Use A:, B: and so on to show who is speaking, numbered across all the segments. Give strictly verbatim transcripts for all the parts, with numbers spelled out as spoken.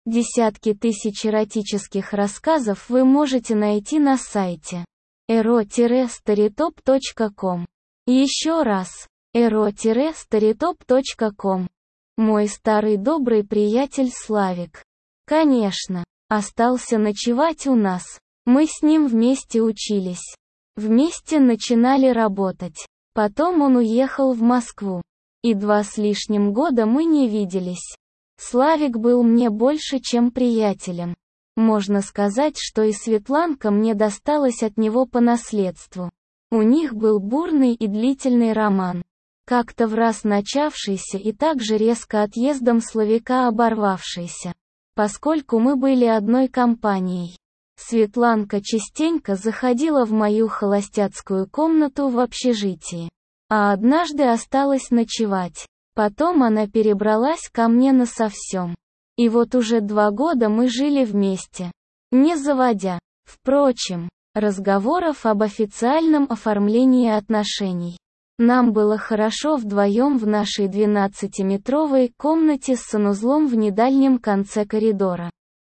A: Десятки тысяч эротических рассказов вы можете найти на сайте эро старитоп точка ком. Еще раз, эро старитоп точка ком. Мой старый добрый приятель Славик, конечно, остался ночевать у нас. Мы с ним вместе учились. Вместе начинали работать. Потом он уехал в Москву. И два с лишним года мы не виделись. Славик был мне больше, чем приятелем. Можно сказать, что и Светланка мне досталась от него по наследству. У них был бурный и длительный роман. Как-то в раз начавшийся и также резко отъездом Славика оборвавшийся. Поскольку мы были одной компанией. Светланка частенько заходила в мою холостяцкую комнату в общежитии. А однажды осталась ночевать. Потом она перебралась ко мне насовсем. И вот уже два года мы жили вместе. Не заводя, впрочем, разговоров об официальном оформлении отношений. Нам было хорошо вдвоем в нашей двенадцатиметровой комнате с санузлом в недальнем конце коридора.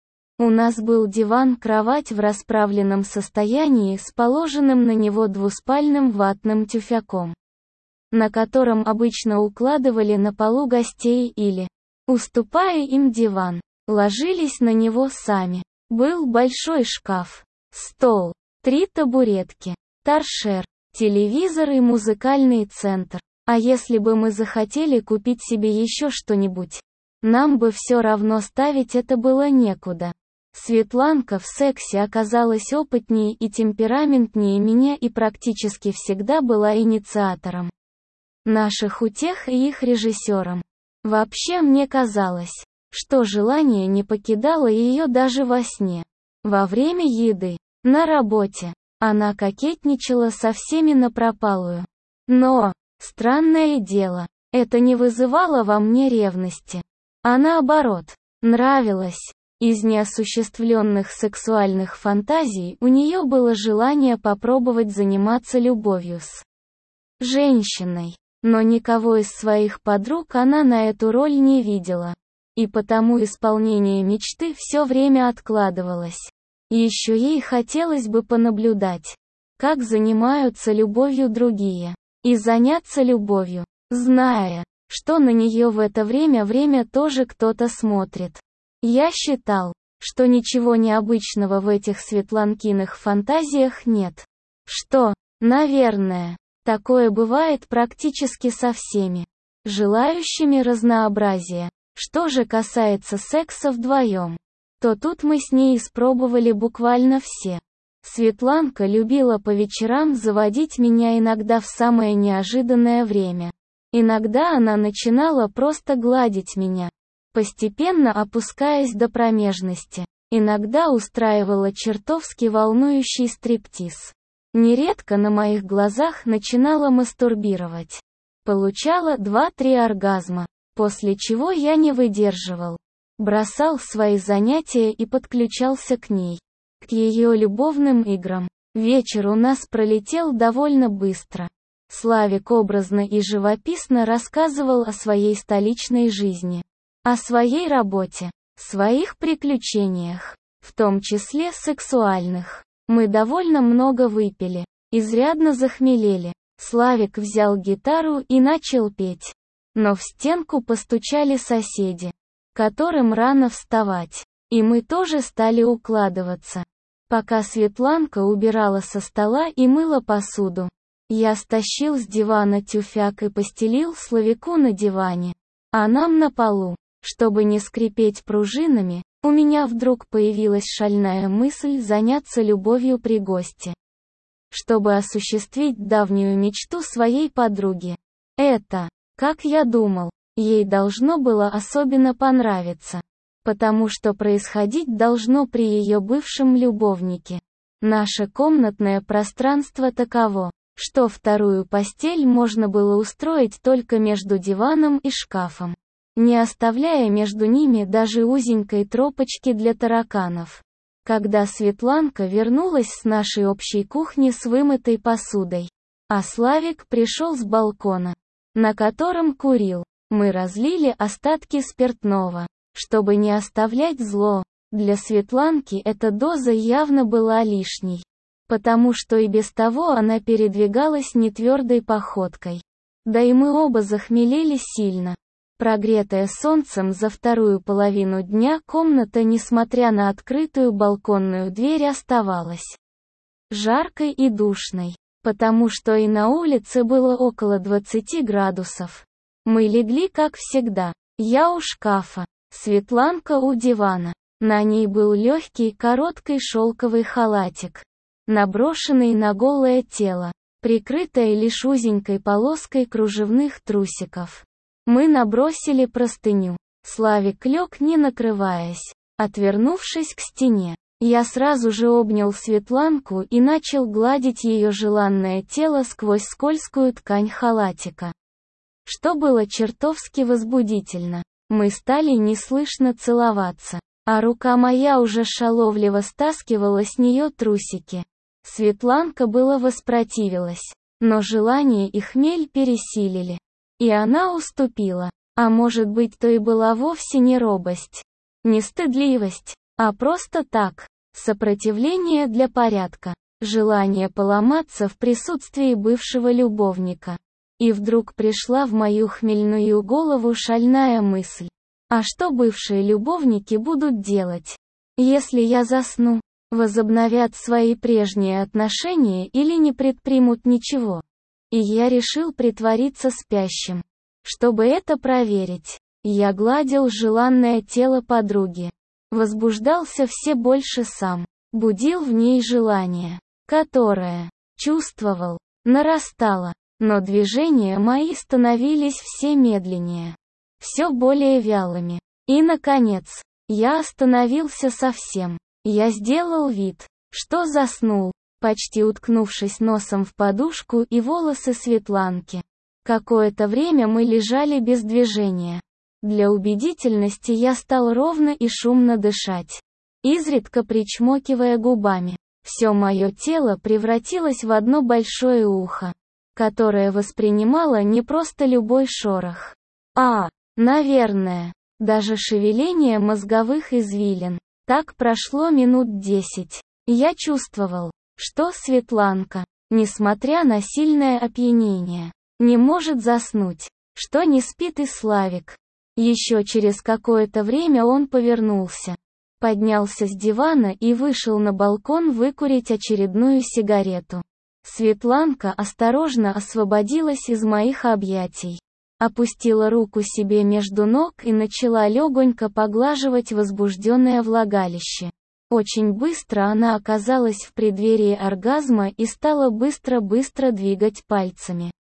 A: У нас был диван-кровать в расправленном состоянии с положенным на него двуспальным ватным тюфяком, на котором обычно укладывали на полу гостей или, уступая им диван, ложились на него сами. Был большой шкаф, стол, три табуретки, торшер, телевизор и музыкальный центр. А если бы мы захотели купить себе еще что-нибудь, нам бы все равно ставить это было некуда. Светланка в сексе оказалась опытнее и темпераментнее меня и практически всегда была инициатором наших утех и их режиссером. Вообще мне казалось, что желание не покидало ее даже во сне. Во время еды, на работе, она кокетничала со всеми напропалую. Но, странное дело, это не вызывало во мне ревности. А наоборот, нравилось. Из неосуществленных сексуальных фантазий у нее было желание попробовать заниматься любовью с женщиной. Но никого из своих подруг она на эту роль не видела. И потому исполнение мечты все время откладывалось. Еще ей хотелось бы понаблюдать, как занимаются любовью другие. И заняться любовью, зная, что на нее в это время время тоже кто-то смотрит. Я считал, что ничего необычного в этих Светланкиных фантазиях нет. Что, наверное, такое бывает практически со всеми желающими разнообразия. Что же касается секса вдвоем, то тут мы с ней испробовали буквально все. Светланка любила по вечерам заводить меня иногда в самое неожиданное время. Иногда она начинала просто гладить меня, постепенно опускаясь до промежности. Иногда устраивала чертовски волнующий стриптиз. Нередко на моих глазах начинала мастурбировать. Получала два-три оргазма, после чего я не выдерживал. Бросал свои занятия и подключался к ней. К ее любовным играм. Вечер у нас пролетел довольно быстро. Славик образно и живописно рассказывал о своей столичной жизни. О своей работе. Своих приключениях. В том числе сексуальных. Мы довольно много выпили. Изрядно захмелели. Славик взял гитару и начал петь. Но в стенку постучали соседи, которым рано вставать. И мы тоже стали укладываться. Пока Светланка убирала со стола и мыла посуду, я стащил с дивана тюфяк и постелил Славику на диване, а нам на полу. Чтобы не скрипеть пружинами, у меня вдруг появилась шальная мысль заняться любовью при госте. Чтобы осуществить давнюю мечту своей подруги. Это, как я думал, ей должно было особенно понравиться. Потому что происходить должно при ее бывшем любовнике. Наше комнатное пространство таково, что вторую постель можно было устроить только между диваном и шкафом, не оставляя между ними даже узенькой тропочки для тараканов. Когда Светланка вернулась с нашей общей кухни с вымытой посудой, а Славик пришел с балкона, на котором курил, мы разлили остатки спиртного. чтобы не оставлять зло. Для Светланки эта доза явно была лишней, потому что и без того она передвигалась нетвердой походкой. Да и мы оба захмелели сильно. Прогретая солнцем за вторую половину дня комната, несмотря на открытую балконную дверь, оставалась жаркой и душной, потому что и на улице было около двадцати градусов. Мы легли как всегда. Я у шкафа, Светланка у дивана. На ней был легкий короткий шелковый халатик, наброшенный на голое тело, прикрытое лишь узенькой полоской кружевных трусиков. Мы набросили простыню. Славик лег, не накрываясь, отвернувшись к стене. Я сразу же обнял Светланку и начал гладить ее желанное тело сквозь скользкую ткань халатика, что было чертовски возбудительно. Мы стали неслышно целоваться, а рука моя уже шаловливо стаскивала с нее трусики. Светланка было воспротивилась, но желание и хмель пересилили, и она уступила. А может быть, то и была вовсе не робость, не стыдливость, а просто так, сопротивление для порядка, желание поломаться в присутствии бывшего любовника. И вдруг пришла в мою хмельную голову шальная мысль. А что бывшие любовники будут делать, если я засну? Возобновят свои прежние отношения или не предпримут ничего? И я решил притвориться спящим. Чтобы это проверить, я гладил желанное тело подруги. Возбуждался все больше сам. Будил в ней желание, которое, чувствовал, нарастало. Но движения мои становились все медленнее, все более вялыми. И, наконец, я остановился совсем. Я сделал вид, что заснул, почти уткнувшись носом в подушку и волосы Светланки. Какое-то время мы лежали без движения. Для убедительности я стал ровно и шумно дышать, изредка причмокивая губами. Все мое тело превратилось в одно большое ухо, которое воспринимало не просто любой шорох, а, наверное, даже шевеление мозговых извилин. Так прошло минут десять. Я чувствовал, что Светланка, несмотря на сильное опьянение, не может заснуть, что не спит и Славик. Еще через какое-то время он повернулся, поднялся с дивана и вышел на балкон выкурить очередную сигарету. Светланка осторожно освободилась из моих объятий, опустила руку себе между ног и начала легонько поглаживать возбужденное влагалище. Очень быстро она оказалась в преддверии оргазма и стала быстро-быстро двигать пальцами,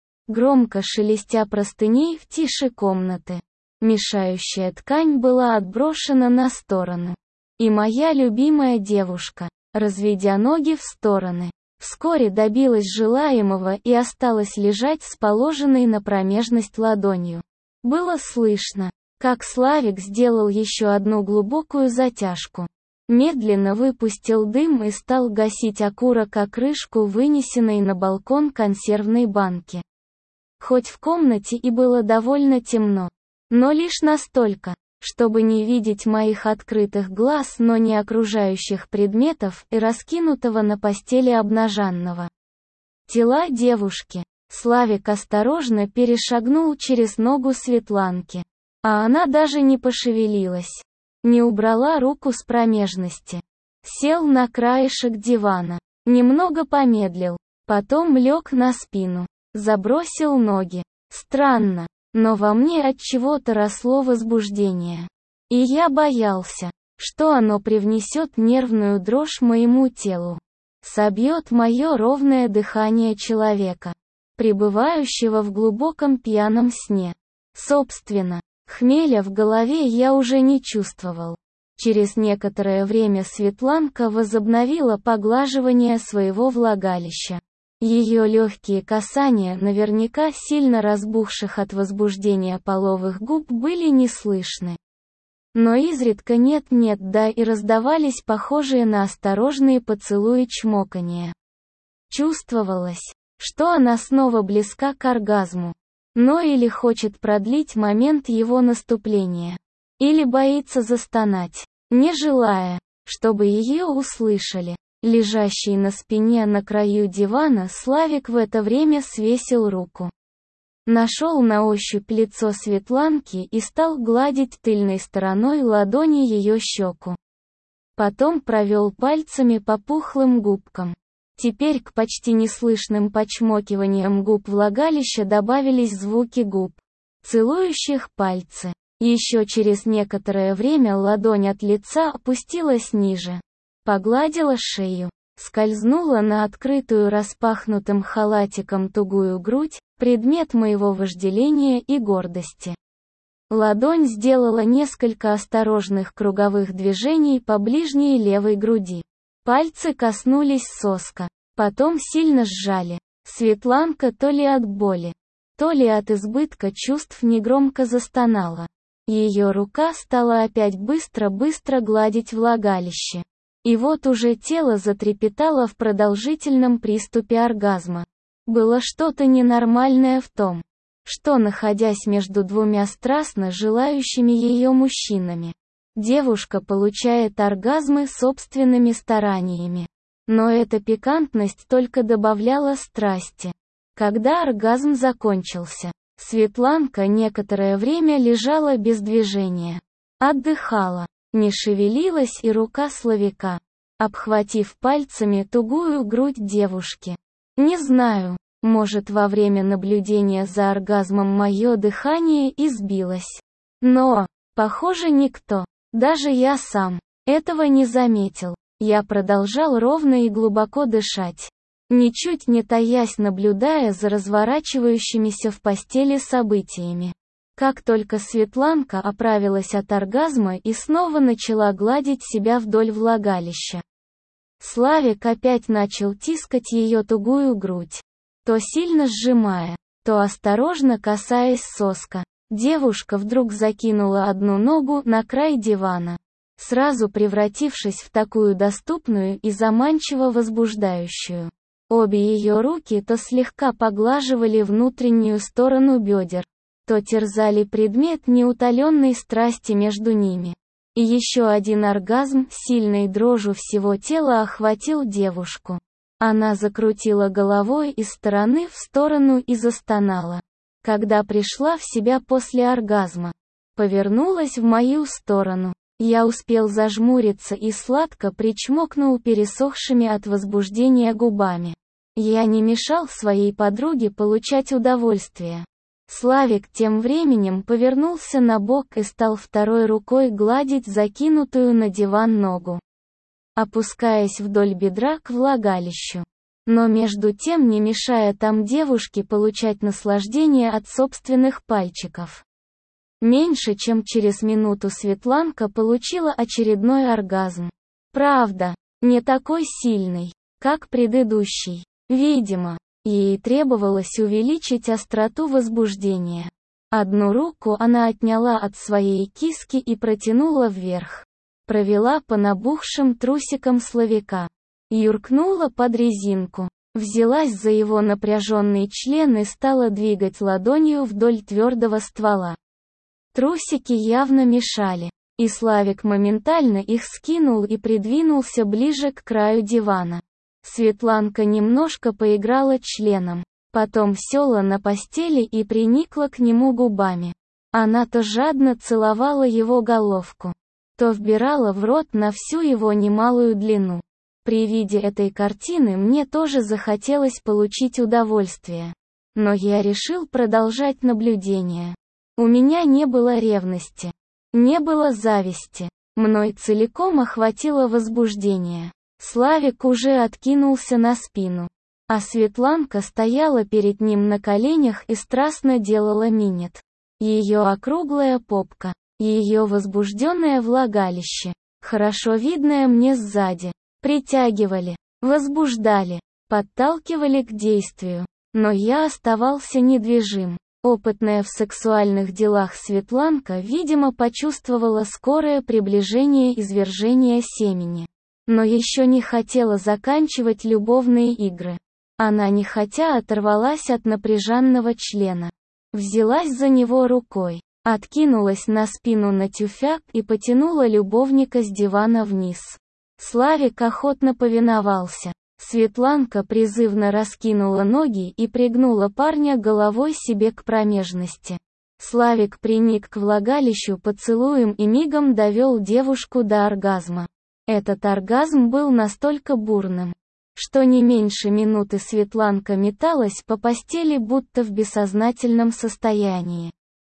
A: громко шелестя простыней в тиши комнаты. Мешающая ткань была отброшена на сторону. И моя любимая девушка, разведя ноги в стороны, вскоре добилась желаемого и осталась лежать с положенной на промежность ладонью. Было слышно, как Славик сделал еще одну глубокую затяжку. Медленно выпустил дым и стал гасить окурок о крышку вынесенной на балкон консервной банки. Хоть в комнате и было довольно темно, но лишь настолько, чтобы не видеть моих открытых глаз, но не окружающих предметов и раскинутого на постели обнаженного тела девушки. Славик осторожно перешагнул через ногу Светланки, а она даже не пошевелилась, не убрала руку с промежности. Сел на краешек дивана, немного помедлил, потом лег на спину, забросил ноги. Странно, но во мне отчего-то росло возбуждение. И я боялся, что оно привнесет нервную дрожь моему телу, собьет мое ровное дыхание человека, пребывающего в глубоком пьяном сне. Собственно, хмеля в голове я уже не чувствовал. Через некоторое время Светланка возобновила поглаживание своего влагалища. Ее легкие касания наверняка сильно разбухших от возбуждения половых губ были не слышны. Но изредка нет-нет, да и раздавались похожие на осторожные поцелуи чмоканья. Чувствовалось, что она снова близка к оргазму, но или хочет продлить момент его наступления. Или боится застонать, не желая, чтобы ее услышали. Лежащий на спине на краю дивана Славик в это время свесил руку. Нашел на ощупь лицо Светланки и стал гладить тыльной стороной ладони ее щеку. Потом провел пальцами по пухлым губкам. Теперь к почти неслышным почмокиваниям губ влагалища добавились звуки губ, целующих пальцы. Еще через некоторое время ладонь от лица опустилась ниже. Погладила шею, скользнула на открытую распахнутым халатиком тугую грудь, предмет моего вожделения и гордости. Ладонь сделала несколько осторожных круговых движений по ближней левой груди. Пальцы коснулись соска, потом сильно сжали. Светланка то ли от боли, то ли от избытка чувств негромко застонала. Ее рука стала опять быстро-быстро гладить влагалище. И вот уже тело затрепетало в продолжительном приступе оргазма. Было что-то ненормальное в том, что, находясь между двумя страстно желающими ее мужчинами, девушка получает оргазмы собственными стараниями. Но эта пикантность только добавляла страсти. Когда оргазм закончился, Светланка некоторое время лежала без движения. Отдыхала. Не шевелилась и рука Славика, обхватив пальцами тугую грудь девушки. Не знаю, может, во время наблюдения за оргазмом мое дыхание избилось. Но, похоже, никто, даже я сам, этого не заметил. Я продолжал ровно и глубоко дышать, ничуть не таясь, наблюдая за разворачивающимися в постели событиями. Как только Светланка оправилась от оргазма и снова начала гладить себя вдоль влагалища, Славик опять начал тискать ее тугую грудь, то сильно сжимая, то осторожно касаясь соска. Девушка вдруг закинула одну ногу на край дивана, сразу превратившись в такую доступную и заманчиво возбуждающую. Обе ее руки то слегка поглаживали внутреннюю сторону бедер, то терзали предмет неутоленной страсти между ними. И еще один оргазм сильной дрожью всего тела охватил девушку. Она закрутила головой из стороны в сторону и застонала. Когда пришла в себя после оргазма, повернулась в мою сторону. Я успел зажмуриться и сладко причмокнул пересохшими от возбуждения губами. Я не мешал своей подруге получать удовольствие. Славик тем временем повернулся на бок и стал второй рукой гладить закинутую на диван ногу, опускаясь вдоль бедра к влагалищу, но между тем не мешая там девушке получать наслаждение от собственных пальчиков. Меньше чем через минуту Светланка получила очередной оргазм. Правда, не такой сильный, как предыдущий. Видимо, ей требовалось увеличить остроту возбуждения. Одну руку она отняла от своей киски и протянула вверх. Провела по набухшим трусикам Славика. Юркнула под резинку. Взялась за его напряженный член и стала двигать ладонью вдоль твердого ствола. Трусики явно мешали, и Славик моментально их скинул и придвинулся ближе к краю дивана. Светланка немножко поиграла членом, потом села на постели и приникла к нему губами. Она то жадно целовала его головку, то вбирала в рот на всю его немалую длину. При виде этой картины мне тоже захотелось получить удовольствие. Но я решил продолжать наблюдение. У меня не было ревности, не было зависти. Мной целиком охватило возбуждение. Славик уже откинулся на спину, а Светланка стояла перед ним на коленях и страстно делала минет. Ее округлая попка, ее возбужденное влагалище, хорошо видное мне сзади, притягивали, возбуждали, подталкивали к действию. Но я оставался недвижим. Опытная в сексуальных делах Светланка, видимо, почувствовала скорое приближение извержения семени. Но еще не хотела заканчивать любовные игры. Она нехотя оторвалась от напряженного члена. Взялась за него рукой. Откинулась на спину на тюфяк и потянула любовника с дивана вниз. Славик охотно повиновался. Светланка призывно раскинула ноги и пригнула парня головой себе к промежности. Славик приник к влагалищу поцелуем и мигом довел девушку до оргазма. Этот оргазм был настолько бурным, что не меньше минуты Светланка металась по постели будто в бессознательном состоянии.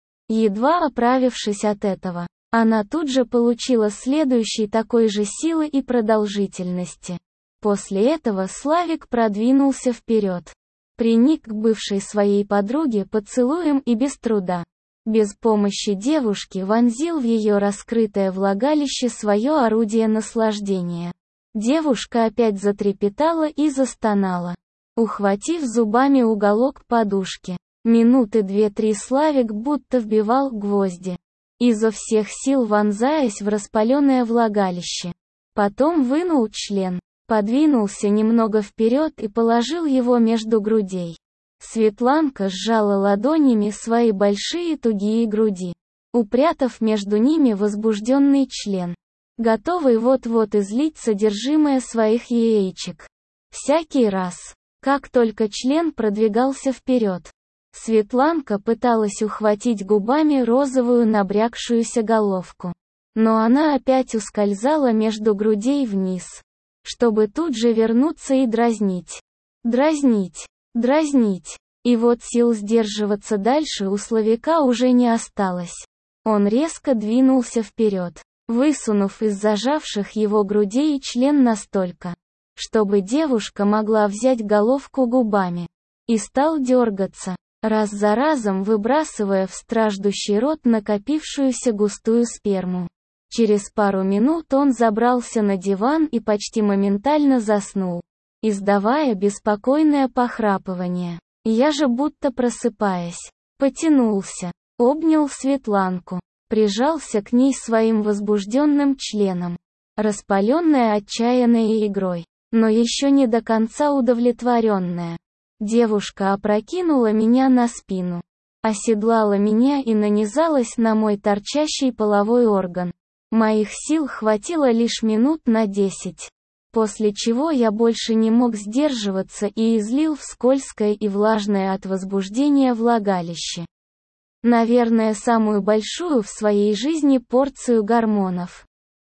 A: Едва оправившись от этого, она тут же получила следующий такой же силы и продолжительности. После этого Славик продвинулся вперед. Приник к бывшей своей подруге поцелуем и без труда, без помощи девушки вонзил в ее раскрытое влагалище свое орудие наслаждения. Девушка опять затрепетала и застонала, ухватив зубами уголок подушки. Минуты две-три Славик будто вбивал гвозди, изо всех сил вонзаясь в распаленное влагалище. Потом вынул член, подвинулся немного вперед и положил его между грудей. Светланка сжала ладонями свои большие тугие груди, упрятав между ними возбужденный член, готовый вот-вот излить содержимое своих яичек. Всякий раз, как только член продвигался вперед, Светланка пыталась ухватить губами розовую набрякшуюся головку. Но она опять ускользала между грудей вниз, чтобы тут же вернуться и дразнить. Дразнить. Дразнить. И вот сил сдерживаться дальше у Славика уже не осталось. Он резко двинулся вперед, высунув из зажавших его грудей член настолько, чтобы девушка могла взять головку губами, и стал дергаться, раз за разом выбрасывая в страждущий рот накопившуюся густую сперму. Через пару минут он забрался на диван и почти моментально заснул, издавая беспокойное похрапывание. Я же будто просыпаясь, потянулся, обнял Светланку, прижался к ней своим возбужденным членом, распаленная отчаянной игрой, но еще не до конца удовлетворенная. Девушка опрокинула меня на спину, оседлала меня и нанизалась на мой торчащий половой орган. Моих сил хватило лишь минут на десять, после чего я больше не мог сдерживаться и излил в скользкое и влажное от возбуждения влагалище, наверное, самую большую в своей жизни порцию гормонов.